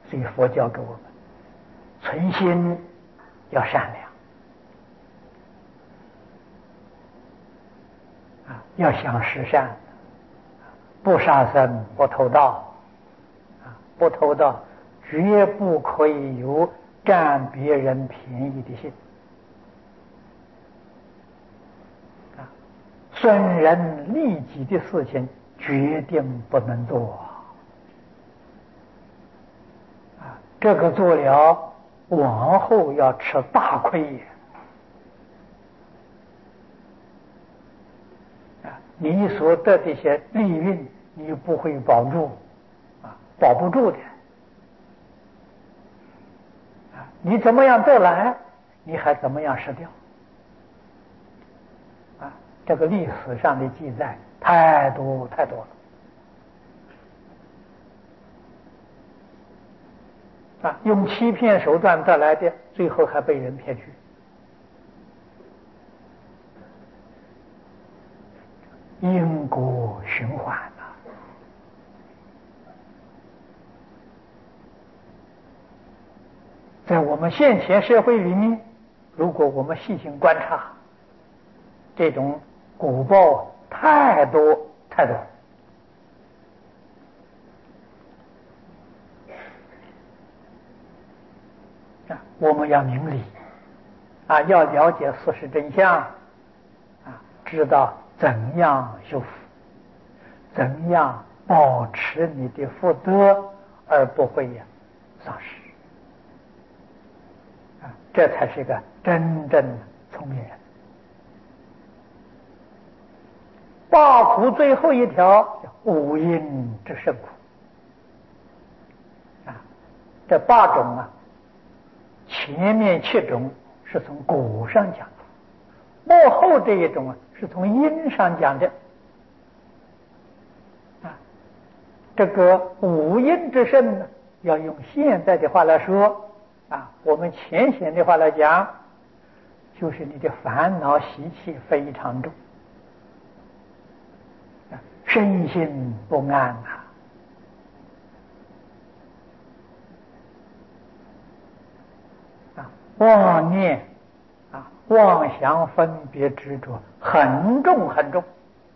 所以佛教给我们存心要善良要想实善，不杀生，不偷盗不偷盗，绝不可以有占别人便宜的心损人利己的事情决定不能做这个做了往后要吃大亏你所得的些利运你不会保住保不住的你怎么样得来你还怎么样失掉这个历史上的记载太多太多了用欺骗手段得来的最后还被人骗去因果循环在我们现前社会里面，如果我们细心观察，这种果报太多太多我们要明理要了解事实真相知道怎样修福，怎样保持你的福德而不会丧失这才是个真正聪明人。八苦最后一条叫五阴之胜苦这八种前面7种是从果上讲的，幕后这一种是从因上讲的这个五阴之胜呢，要用现在的话来说我们浅显的话来讲，就是你的烦恼习气非常重身心不安妄念妄想分别执着很重很重，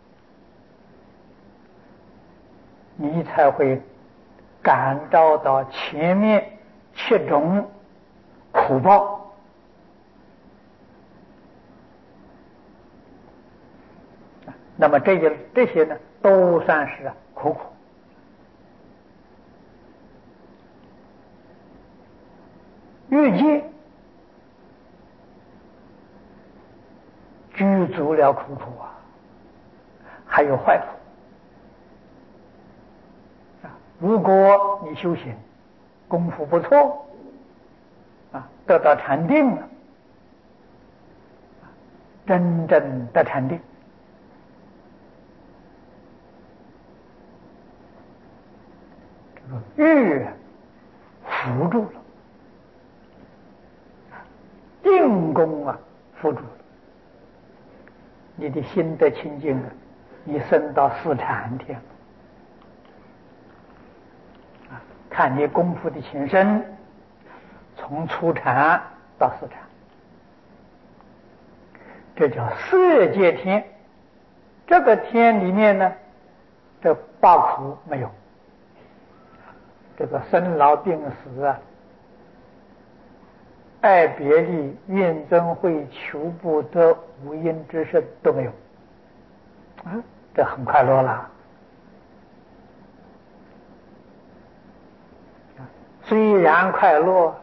你才会感召到前面7种苦报那么这些呢都算是苦。欲界具足了苦楚还有坏苦如果你修行功夫不错得到禅定了，真正的禅定欲扶住了，定功扶住了，你的心得清净你升到四禅天看你功夫的前身，从初禅到四禅，这叫色界天。这个天里面呢，这8苦没有，这个生老病死爱别离怨憎会求不得五阴之身都没有这很快乐了。虽然快乐，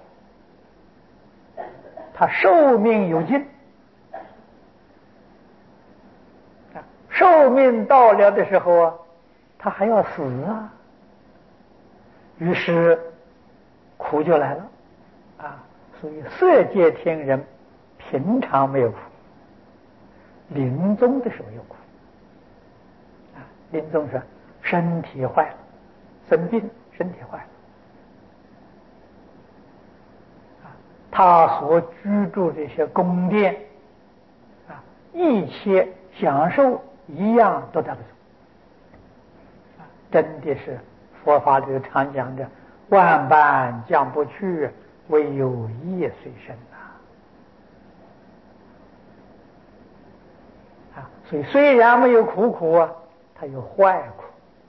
他寿命有尽，寿命到了的时候他还要死于是苦就来了所以色界天人平常没有苦，临终的时候有苦临终时身体坏了，生病身体坏了他所居住这些宫殿一切享受一样都得不住真的是佛法里常讲的万般将不去，唯有业随身所以虽然没有苦啊，它有坏苦。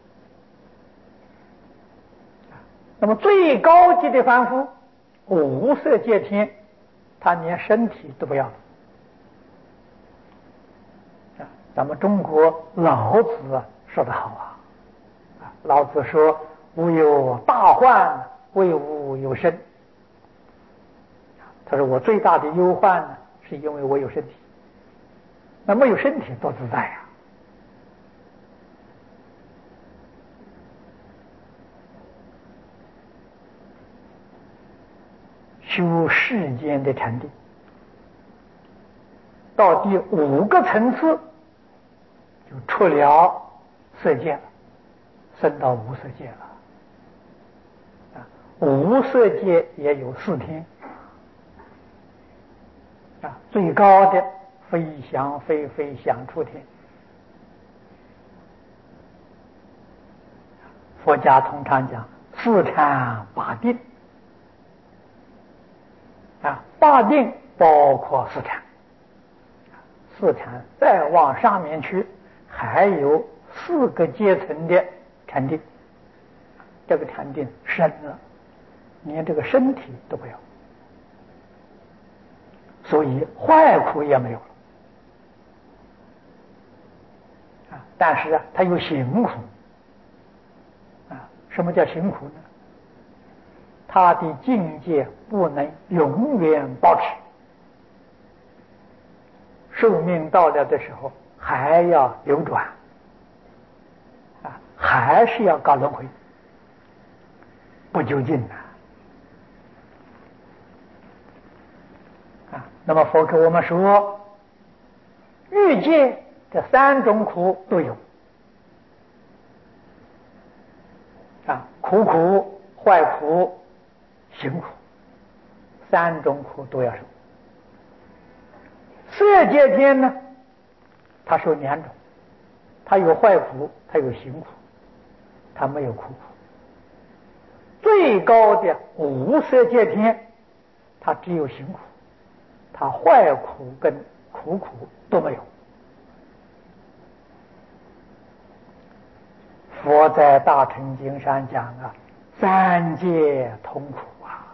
那么最高级的凡夫，无色界天，他连身体都不要咱们中国老子说得好老子说：“吾有大患，为吾有身。”他说：“我最大的忧患呢，是因为我有身体。那没有身体多自在呀！修世间的禅定，到第5个层次，就出了色界了，升到无色界了。无色界也有4天最高的非想非非想处天。佛家通常讲4禅8定8定包括4禅，4禅再往上面去，还有4个阶层的禅定。这个禅定深了，连这个身体都不要，所以坏苦也没有了但是它有行苦什么叫行苦呢？他的境界不能永远保持，寿命到了的时候还要流转还是要搞轮回，不究竟那么佛给我们说，欲界这3种苦都有苦、坏苦、行苦，3种苦都要受。色界天呢，它受2种，它有坏苦，它有行苦，它没有苦苦。最高的无色界天，它只有行苦，它坏苦跟苦苦都没有。佛在大乘经上讲3界同苦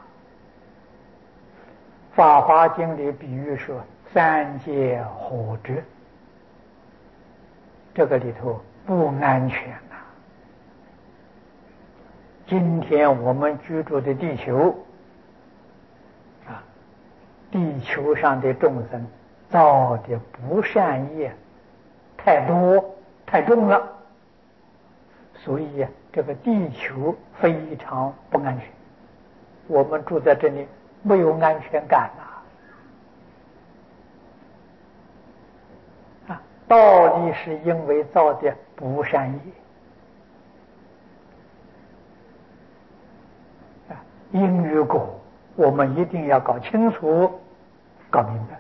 法华经里比喻说3界火折，这个里头不安全今天我们居住的地球地球上的众生造的不善业太多太重了，所以这个地球非常不安全。我们住在这里没有安全感道理是因为造的不善业因与果，我们一定要搞清楚搞明白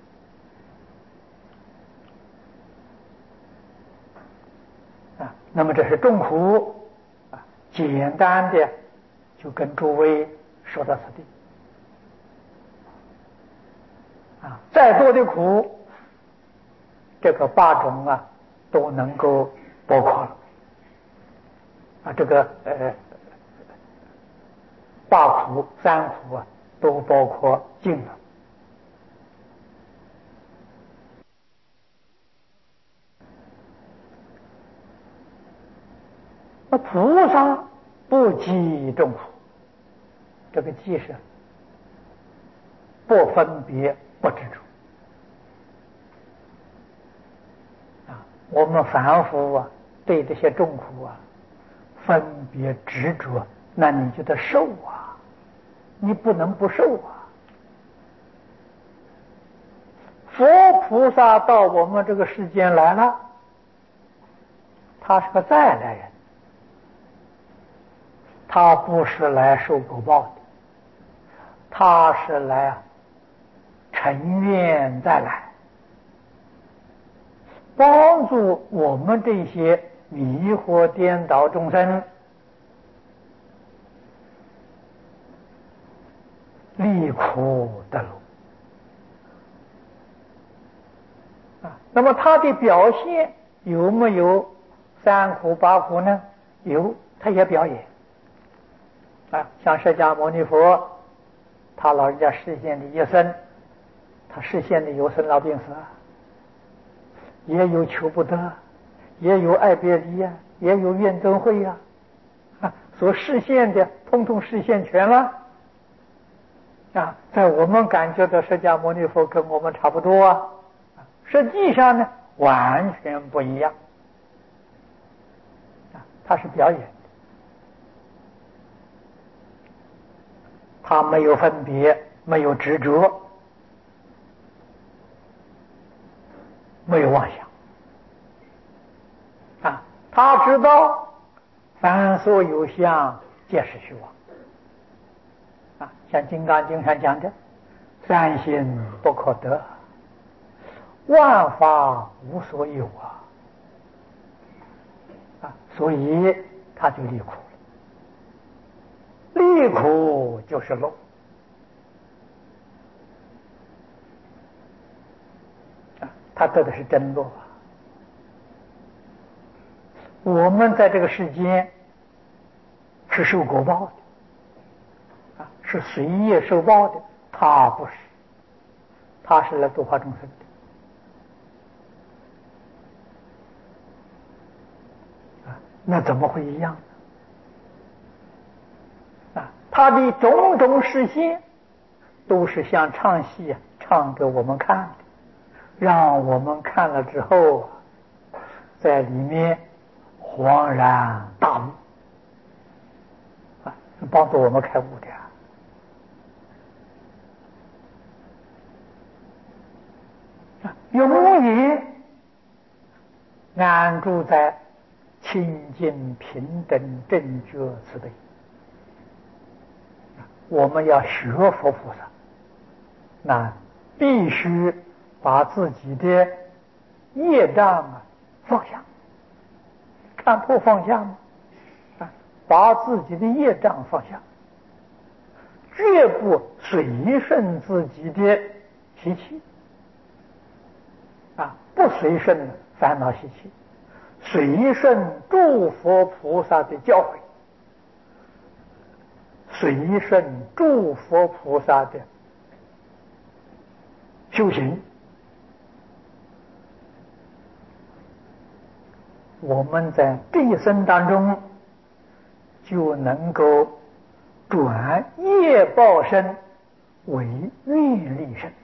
那么这是众苦简单的就跟诸位说到此地再多的苦，这个8种都能够包括了这个8苦3苦都包括尽了。那菩萨不计众苦，这个计是不分别不执着我们凡夫对这些众苦分别执着，那你就得受你不能不受佛菩萨到我们这个世间来了，他是个再来人，他不是来受果报的，他是来成愿再来，帮助我们这些迷惑颠倒众生离苦得乐那么他的表现有没有三苦八苦呢？有，他也表演像释迦牟尼佛，他老人家实现的一生，他实现的有生老病死也有求不得，也有爱别离也有怨憎会所实现的通通实现全了在我们感觉到释迦牟尼佛跟我们差不多实际上呢完全不一样他是表演的，他没有分别，没有执着，没有妄想他知道凡所有相皆是虚妄像《金刚经》上讲的三心不可得，万法无所有所以他就离苦了，离苦就是乐他得的是真乐我们在这个世间是受果报的是随业受报的，他不是，他是来度化众生的那怎么会一样呢他的种种实现都是像唱戏唱给我们看的，让我们看了之后在里面恍然大悟帮助我们开悟的永远安住在清净平等正觉慈悲。我们要学佛菩萨，那必须把自己的业障放下，看破放下吗？把自己的业障放下，绝不随顺自己的习气不随顺烦恼习气，随顺诸佛菩萨的教诲，随顺诸佛菩萨的修行，我们在这一生当中就能够转业报身为愿力身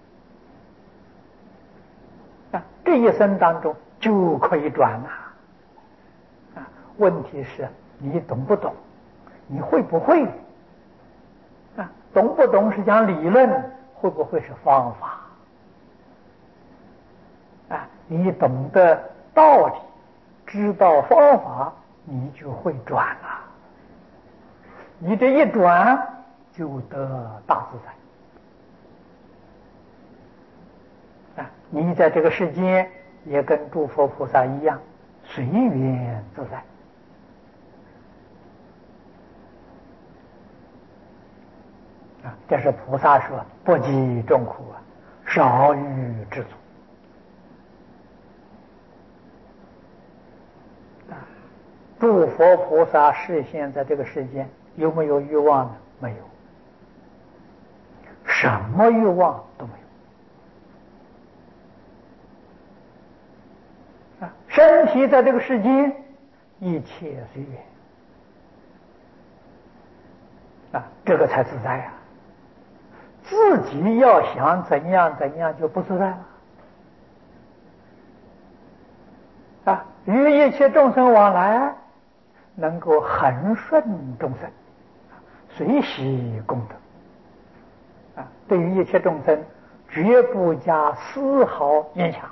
这一生当中就可以转了问题是你懂不懂，你会不会懂不懂是讲理论，会不会是方法你懂得道理，知道方法，你就会转了，你这一转就得大自在你在这个世间也跟诸佛菩萨一样随缘自在这是菩萨说不计众苦少欲知足诸佛菩萨示现在这个世间有没有欲望呢？没有，什么欲望都没有身体在这个世间一切随缘这个才自在自己要想怎样怎样就不自在了与一切众生往来能够恒顺众生，随喜功德对于一切众生绝不加丝毫影响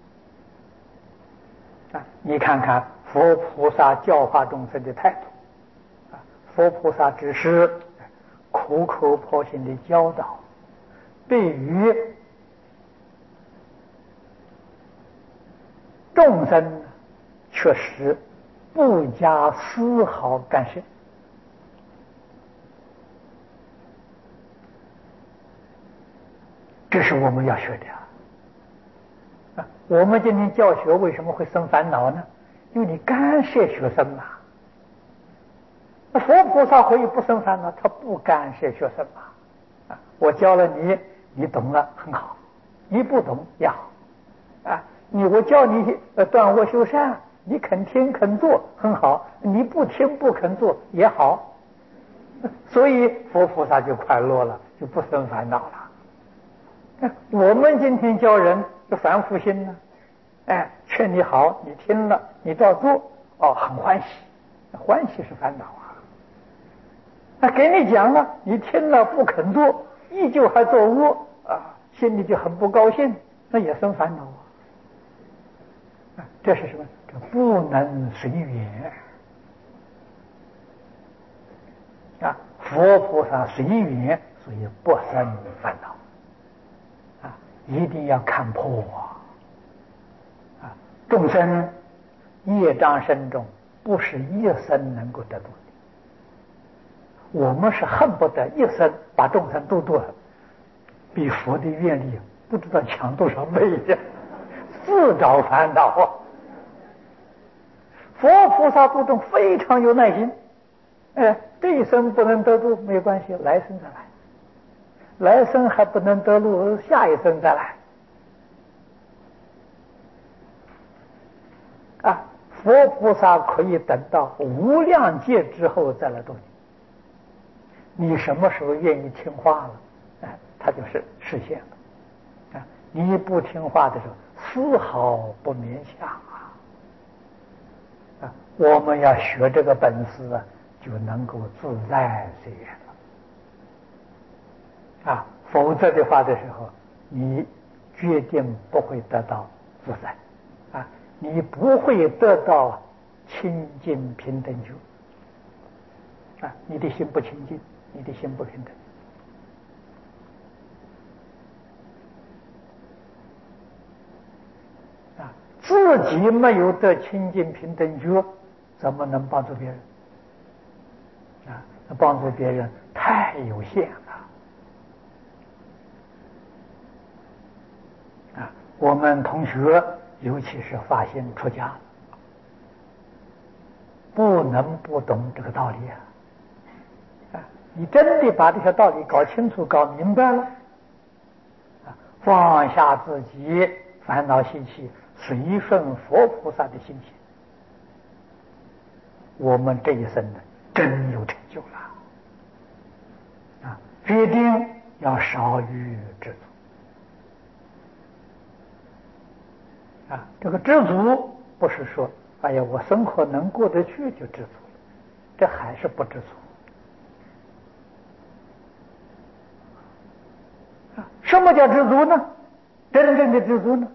你看看佛菩萨教化众生的态度佛菩萨只是苦口婆心的教导，对于众生确实不加丝毫干涉这是我们要学的我们今天教学为什么会生烦恼呢？因为你干涉学生嘛。那佛菩萨可以不生烦恼，他不干涉学生嘛。我教了你，你懂了很好，你不懂也好我教你断恶修善，你肯听肯做很好，你不听不肯做也好，所以佛菩萨就快乐了，就不生烦恼了。我们今天教人就凡夫心呢，劝你好，你听了你照做，很欢喜，欢喜是烦恼给你讲了，你听了不肯做，依旧还做恶心里就很不高兴，那也生烦恼这是什么？这不能随缘佛菩萨随缘，所以不生烦恼一定要看破众生业障深重，不是一生能够得度的。我们是恨不得一生把众生都度了，比佛的愿力不知道强多少倍呀，自找烦恼佛菩萨度众非常有耐心，这一生不能得度没关系，来生再来，来生还不能得度，下一生再来佛菩萨可以等到无量劫之后再来度你。你什么时候愿意听话了，他就是实现了你不听话的时候，丝毫不勉强我们要学这个本事就能够自在随缘了否则的话的时候，你决定不会得到自在你不会得到清净平等觉你的心不清净，你的心不平等自己没有得清净平等觉，怎么能帮助别人帮助别人太有限了我们同学尤其是发心出家，不能不懂这个道理你真的把这些道理搞清楚搞明白了放下自己烦恼习气，随顺佛菩萨的心情，我们这一生呢真有成就了决定要少欲知足这个知足不是说哎呀我生活能过得去就知足了，这还是不知足什么叫知足呢？真正的知足呢，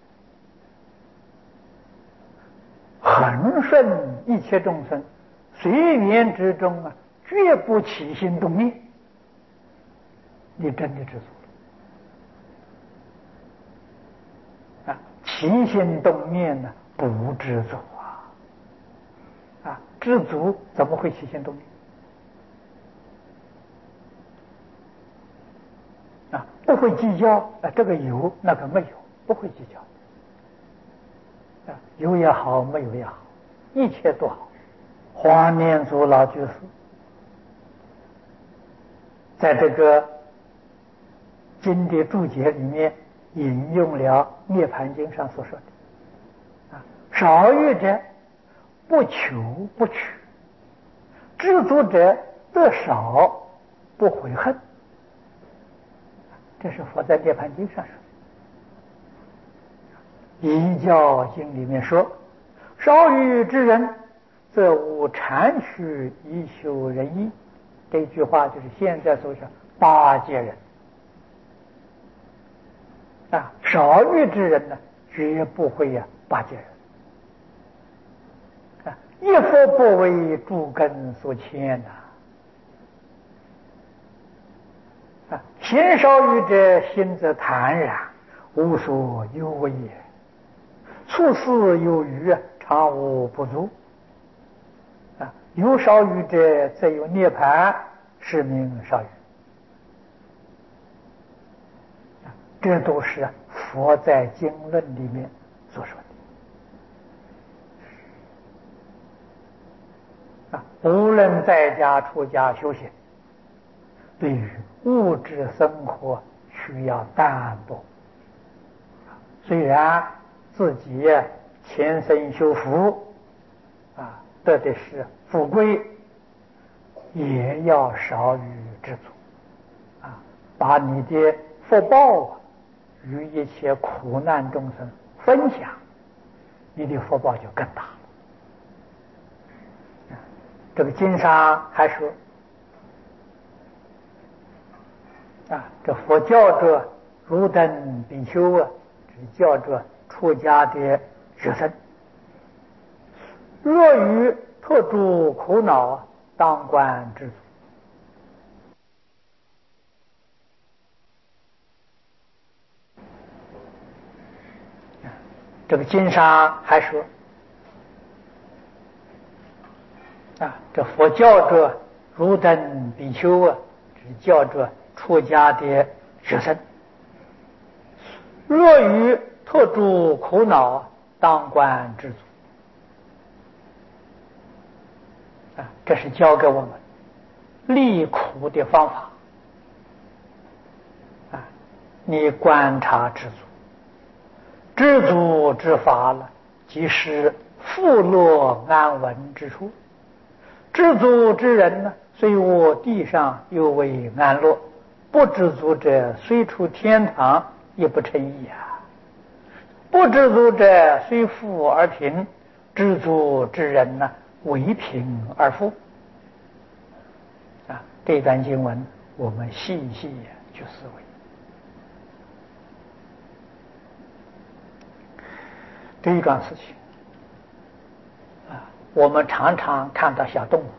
恒顺一切众生，随缘之中绝不起心动念，你真的知足了起心动念呢不知足知足怎么会起心动念不会计较这个有那个没有，不会计较有也好没有也好，一切都好。黄念祖老居士在这个经的注解里面引用了《涅盘经》上所说的少欲者不求不取，知足者得少不悔恨，这是佛在《涅盘经》上说的。《遗教经》里面说，少欲之人则无禅须以修仁义，这句话就是现在所说八戒人少欲之人呢绝不会巴结人一佛不为诸根所牵心少欲者心则坦然，无所忧为也，处事有余常无不足有少欲者则有涅盘，是名少欲这都是佛在经论里面所说的无论在家出家修行，对于物质生活需要淡薄。虽然自己前生修福得的是富贵，也要少予知足把你的福报与一切苦难众生分享，你的福报就更大了。这个经上还说这佛教者如等比丘只教着出家的学生，若遇特诸苦恼，当观知足。这个经上还说这佛教者如等比丘只教着出家的学生，若遇特诸苦恼，当观知足。这是教给我们离苦的方法你观察知足，知足之法了，即是富乐安稳之处。知足之人呢，虽卧地上犹为安乐；不知足者，虽出天堂也不成意不知足者，虽富而贫；知足之人呢，为贫而富。这段经文我们细细去思维。这一桩事情我们常常看到小动物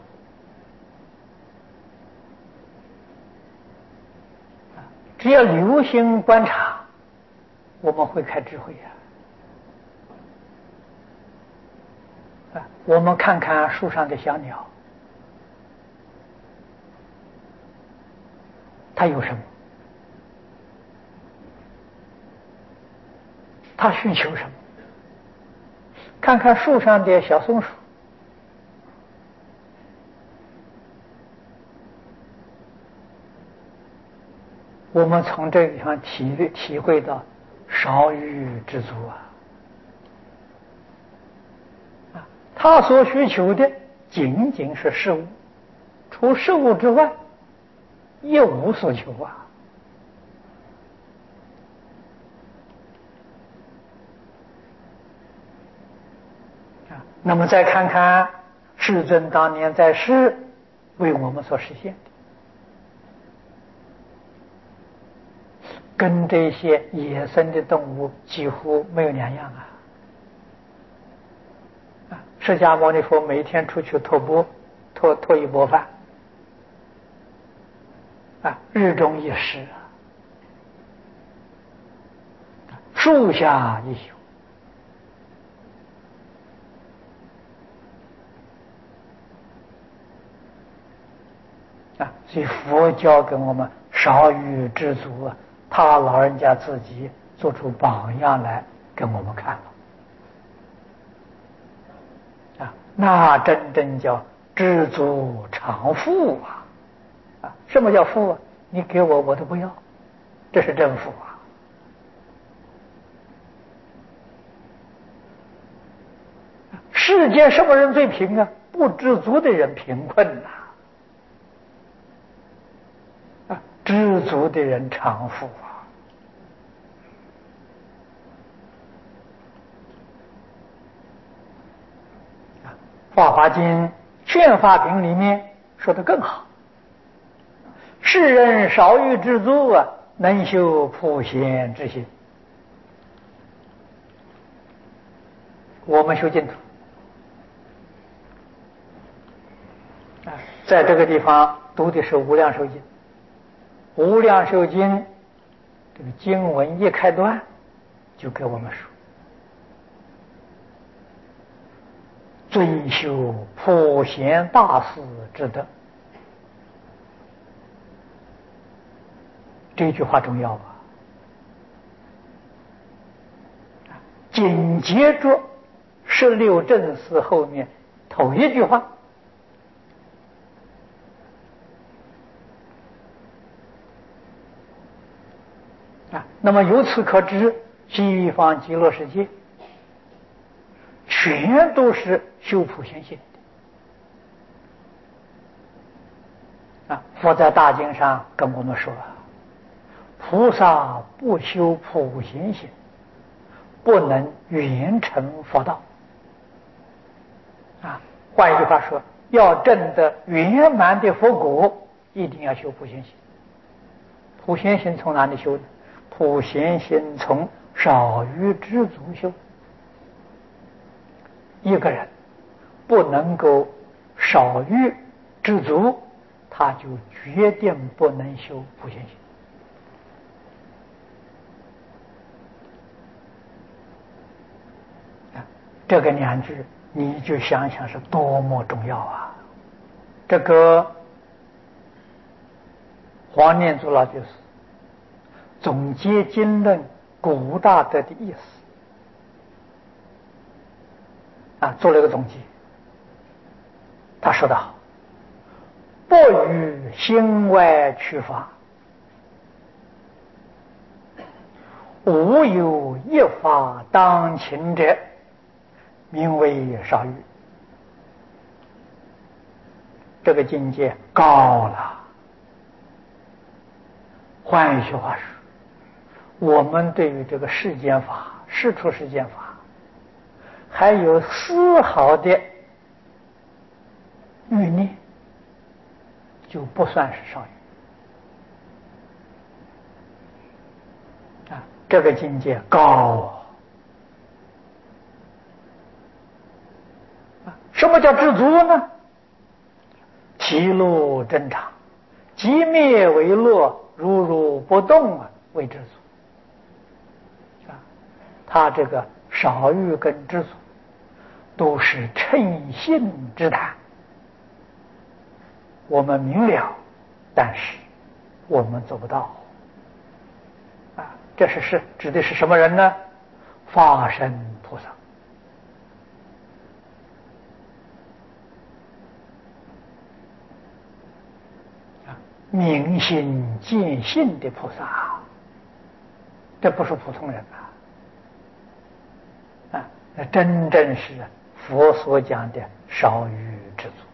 只要留心观察，我们会开智慧我们看看树上的小鸟，它有什么？它需求什么？看看树上的小松鼠，我们从这个地方体会到少欲知足他所需求的仅仅是事物，除事物之外一无所求那么再看看世尊当年在世为我们所实现的，跟这些野生的动物几乎没有两样释迦牟尼佛每天出去托钵，托一钵饭日中一食树下一宿所以佛教给我们少欲知足他老人家自己做出榜样来给我们看了那真正叫知足常富什么叫富你给我我都不要，这是真富世界什么人最贫不知足的人贫困知足的人常富法华经劝法品里面说得更好，世人少欲知足能修普贤之心。我们修净土在这个地方读的是无量寿经，无量寿经这个经文一开端就给我们说追修普贤大士之德，这句话重要紧接着16正四后面头一句话。那么由此可知，西方极乐世界全都是修普贤行的。佛在大经上跟我们说，菩萨不修普贤行，不能圆成佛道。换一句话说，要证得圆满的佛果，一定要修普贤行。普贤行从哪里修呢？普贤行从少欲知足修。一个人不能够少欲知足，他就决定不能修普贤行。这个两句你就想想是多么重要啊！这个黄念祖老居士总结经论古大德的意思做了一个总结。他说得好：不与心外取法，无有一法当勤者，名为少欲。这个境界高了。换一句话说，我们对于这个世间法、世出世间法，还有丝毫的欲念，就不算是少欲。这个境界高什么叫知足呢？其路正常，即灭为乐，如如不动为知足。他这个少欲跟知足都是称性之谈，我们明了，但是我们做不到。这是指的是什么人呢？法身菩萨。明心见性的菩萨，这不是普通人那真正是佛所讲的少欲知足。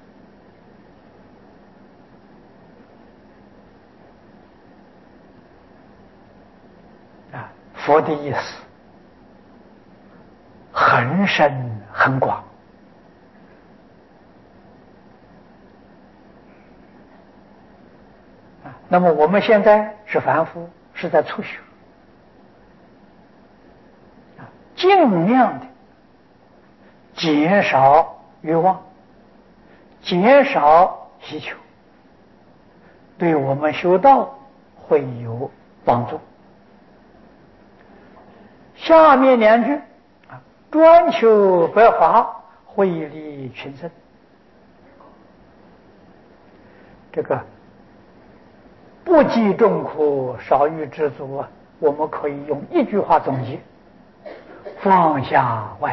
佛的意思很深很广。那么我们现在是凡夫，是在初学，尽量的减少欲望，减少希求，对我们修道会有帮助。下面两句专求白法，惠利群生。这个不计众苦，少欲知足我们可以用一句话总结：放下万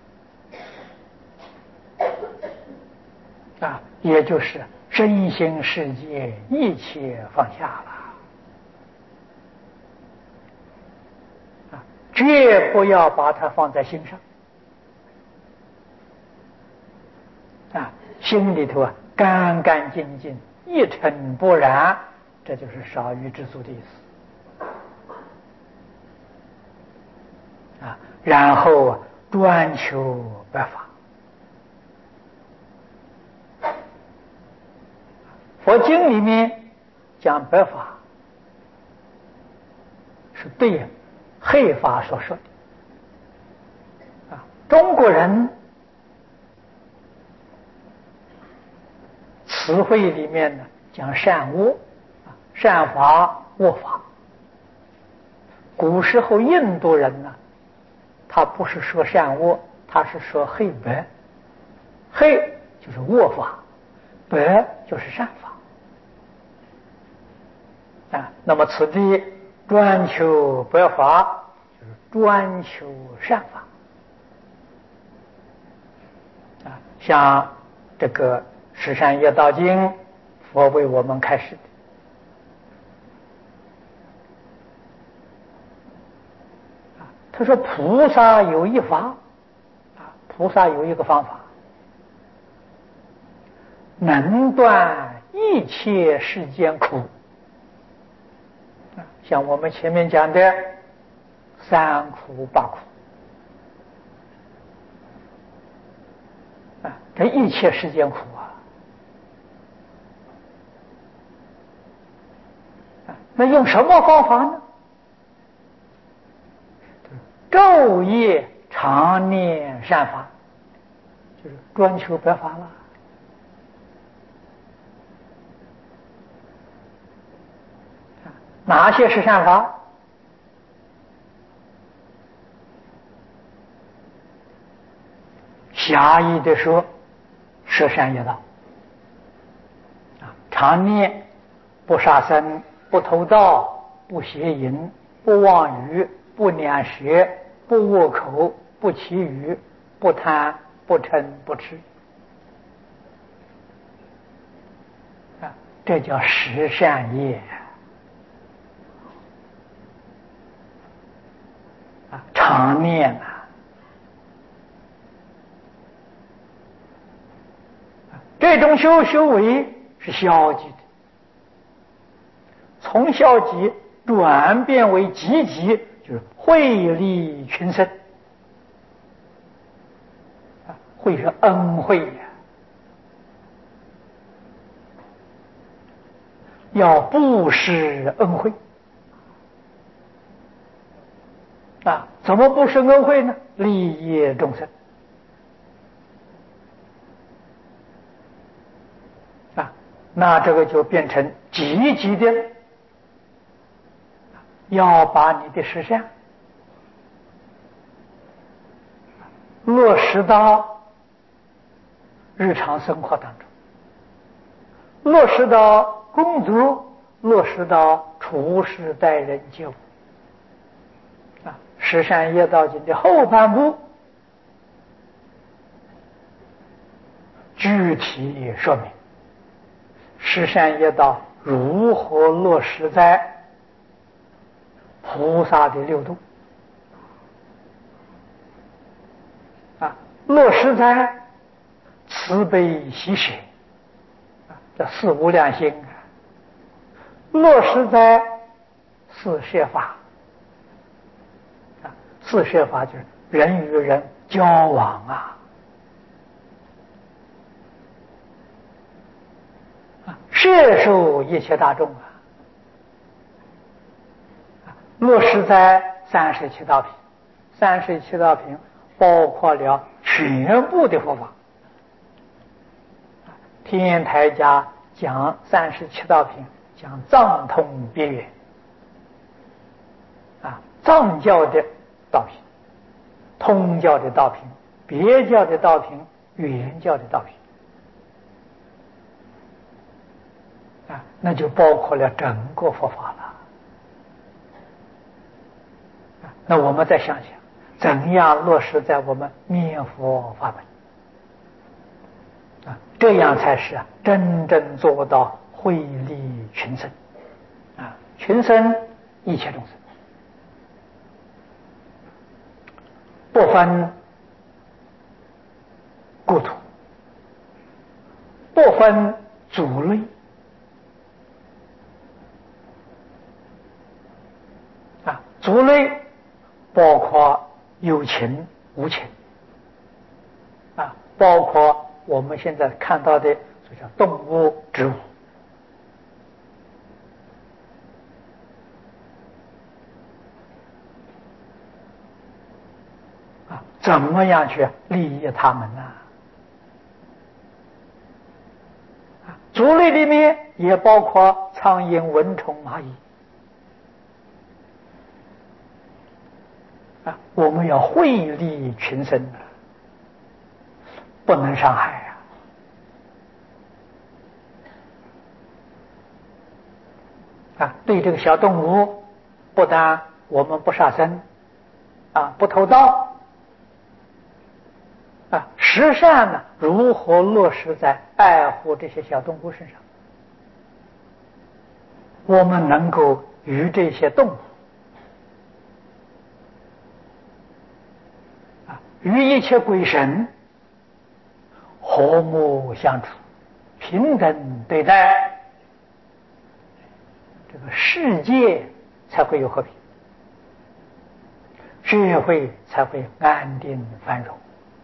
缘也就是身心世界一切放下了。绝不要把它放在心上心里头干干净净，一尘不染，这就是少欲知足的意思然后专求白法。佛经里面讲白法是对黑法所说的中国人词汇里面呢讲善恶善法恶法。古时候印度人呢，他不是说善恶，他是说黑白。黑就是恶法，白就是善法那么此地专求白法，就是专求善法。 像这个十善业道经，佛为我们开示的。他说菩萨有一法，菩萨有一个方法，能断一切世间苦。像我们前面讲的三苦八苦，这一切世间苦那用什么方法呢？昼夜常念善法，就是专求白法了。哪些是善法？狭义的说，十善业道。常念不杀生、不偷盗、不邪淫、不妄语、不两舌、不恶口、不绮语、不贪、不嗔、不痴，这叫十善业。常念这种修为是消极的，从消极转变为积极，就是惠利群生。惠是恩惠要布施恩惠怎么布施恩惠呢？利益众生那这个就变成积极的，要把你的实相落实到日常生活当中，落实到工作，落实到处事待人接物十善业道经的后半部具体说明十善业道如何落实在菩萨的六度落实在慈悲喜舍这四无量心落实在四摄法四摄法就是人与人交往摄受一切大众落实在37道品。37道品包括了全部的佛法。天台家讲37道品，讲藏通别圆藏教的道品，通教的道品，别教的道品，圆教的道品那就包括了整个佛法了。那我们再想想，怎样落实在我们念佛法门这样才是真正做到惠利群生群生一切众生，不分故土，不分族类族类包括有情无情包括我们现在看到的所叫动物植物怎么样去利益他们呢？族类里面也包括苍蝇、蚊虫、蚂蚁我们要惠利群生不能伤害对这个小动物，不但我们不杀生不偷盗十善呢，如何落实在爱护这些小动物身上？我们能够与这些动物与一切鬼神和睦相处，平等对待，这个世界才会有和平，社会才会安定繁荣，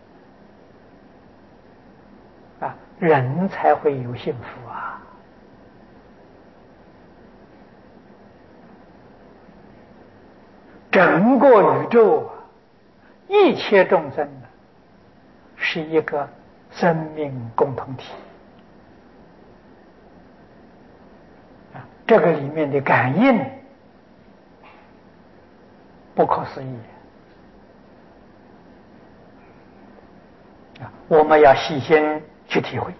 人才会有幸福啊！整个宇宙一切众生是一个生命共同体这个里面的感应不可思议我们要细心去体会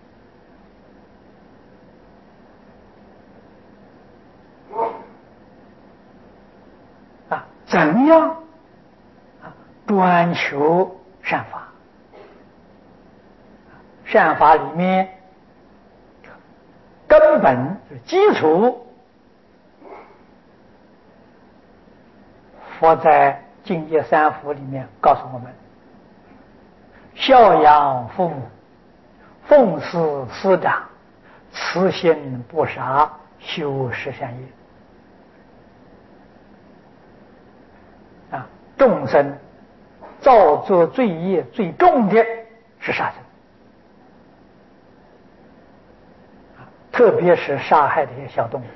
怎样专求善法？善法里面根本基础，佛在净业三福里面告诉我们：孝养父母，奉事师长，慈心不杀，修十善业。众生造作罪业最重的是杀生，特别是杀害这些小动物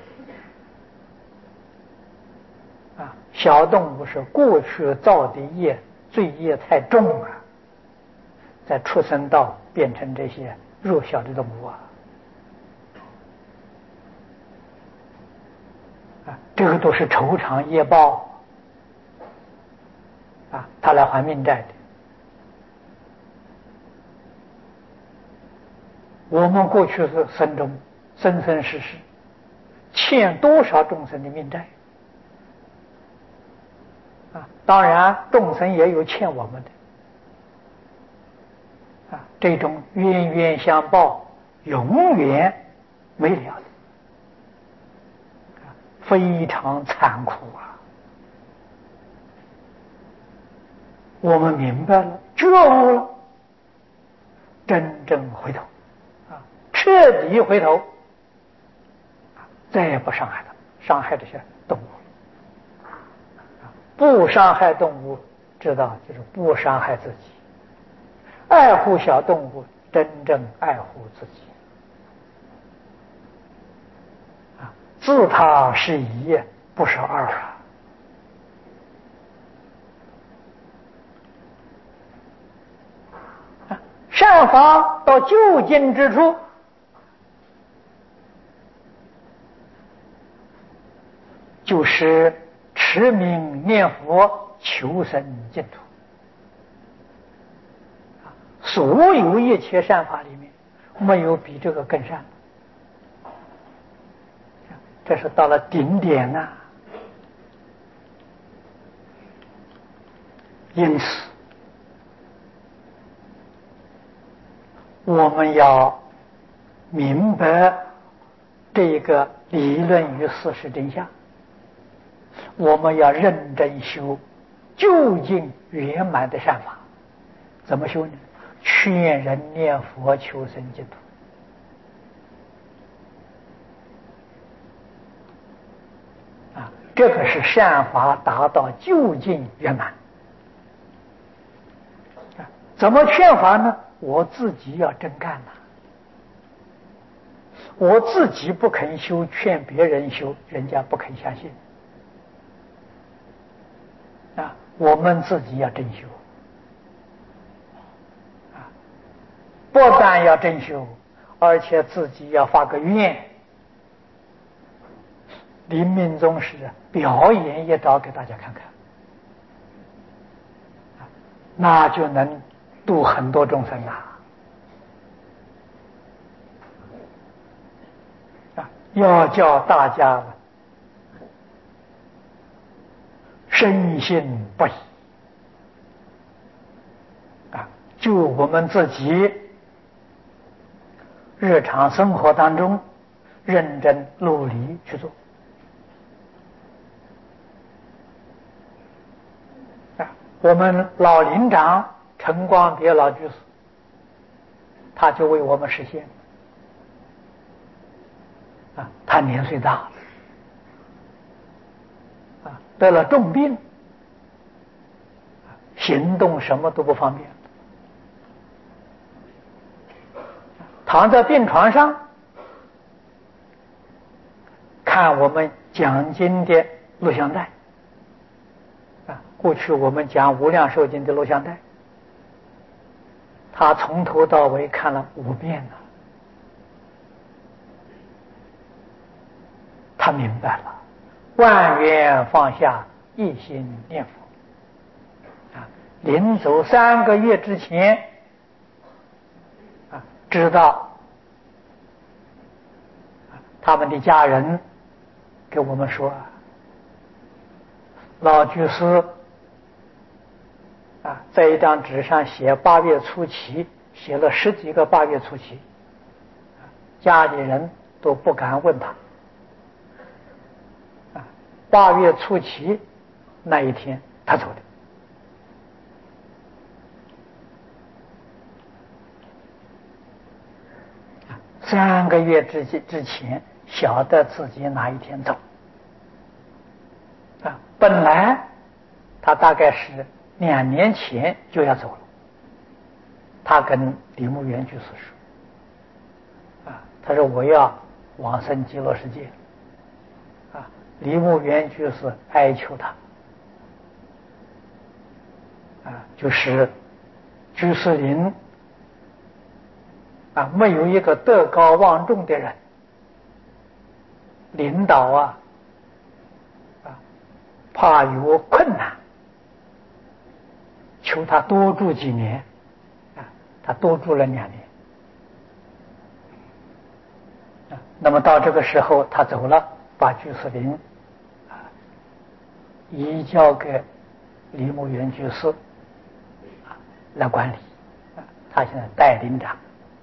小动物是过去造的业罪业太重在畜生道变成这些弱小的动物这个都是酬偿业报他来还命债的。我们过去是生中生生世世欠多少众生的命债当然众生也有欠我们的这种冤冤相报永远没了的非常残酷我们明白了，觉悟了，真正回头彻底回头再也不伤害它，伤害这些动物不伤害动物知道就是不伤害自己，爱护小动物真正爱护自己自他是一不是二善法到就近之处就是持名念佛求生净土所有一切善法里面没有比这个更善的这是到了顶点因此我们要明白这个理论与事实真相，我们要认真修究竟圆满的善法。怎么修呢？劝人念佛求生净土这个是善法达到究竟圆满怎么劝法呢？我自己要真干我自己不肯修，劝别人修，人家不肯相信我们自己要真修不但要真修，而且自己要发个愿，临命终时表演一招给大家看看那就能度很多众生要叫大家深信不疑就我们自己日常生活当中认真努力去做我们老林长陈光别老居士，他就为我们实现他年岁大了得了重病，行动什么都不方便，躺在病床上看我们讲经的录像带过去我们讲无量寿经的录像带，他从头到尾看了5遍了，他明白了，万缘放下，一心念佛临走3个月之前知道他们的家人给我们说老居士在一张纸上写8月初七，写了10几个8月初七，家里人都不敢问他8月初七那一天他走的3个月之前晓得自己哪一天走本来他大概是2年前就要走了，他跟李牧原居士说他说我要往生极乐世界李牧原居士哀求他就是居士林没有一个德高望重的人领导怕有困难，求他多住几年他多住了2年那么到这个时候他走了，把居士林移交给李牧原居士来管理他现在代领长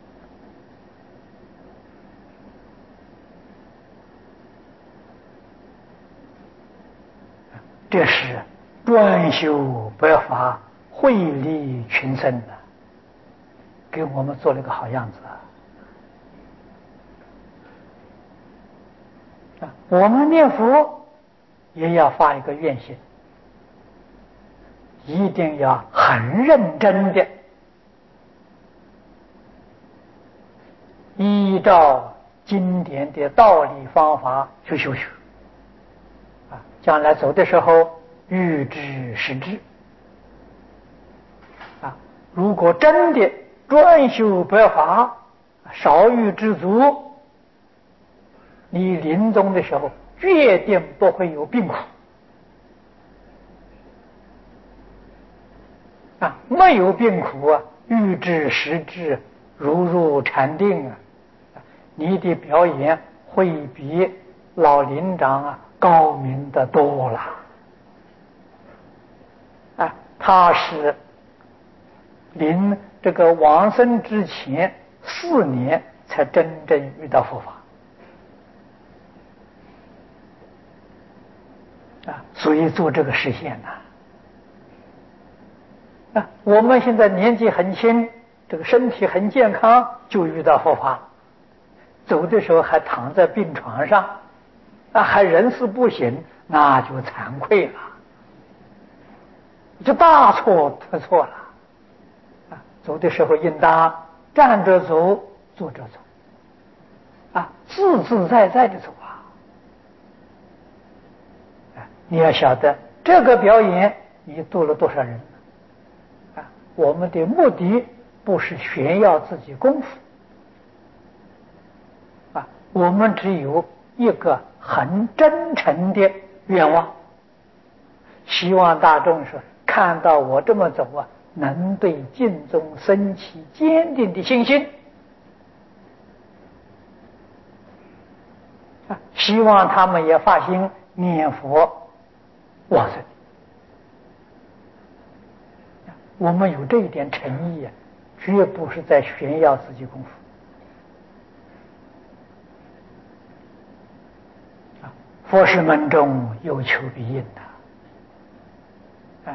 这是专修白法，惠利群生给我们做了个好样子我们念佛也要发一个愿心，一定要很认真的依照经典的道理方法去修学将来走的时候欲知实知如果真的专修白法，少欲知足，你临终的时候决定不会有病苦没有病苦欲知实知，如入禅定你的表演会比老林长高明的多了他是临这个往生之前4年才真正遇到佛法所以做这个实现我们现在年纪很轻，这个身体很健康，就遇到佛法，走的时候还躺在病床上还人事不省，那就惭愧了，这大错特错了走的时候应当站着走，坐着走自自在在的走你要晓得这个表演你度了多少人我们的目的不是炫耀自己功夫我们只有一个很真诚的愿望，希望大众说看到我这么走能对净宗升起坚定的信心希望他们也发心念佛往生我们有这一点诚意绝不是在炫耀自己功夫。佛事门中有求必应的。